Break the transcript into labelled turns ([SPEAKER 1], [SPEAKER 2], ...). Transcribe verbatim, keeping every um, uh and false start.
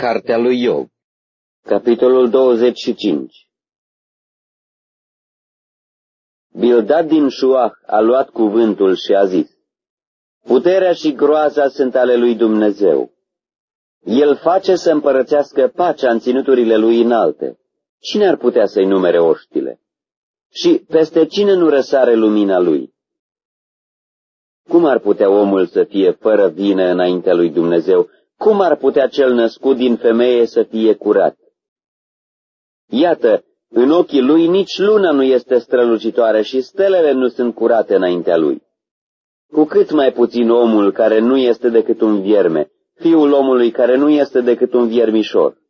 [SPEAKER 1] Cartea lui Iov, capitolul douăzeci și cinci. Bildad din Șuah a luat cuvântul și a zis: Puterea și groaza sunt ale lui Dumnezeu. El face să împărățească pacea în ținuturile lui înalte. Cine ar putea să-i numere oștile? Și peste cine nu răsare lumina lui? Cum ar putea omul să fie fără vină înaintea lui Dumnezeu? Cum ar putea cel născut din femeie să fie curat? Iată, în ochii lui nici luna nu este strălucitoare și stelele nu sunt curate înaintea lui. Cu cât mai puțin omul care nu este decât un vierme, fiul omului care nu este decât un viermișor.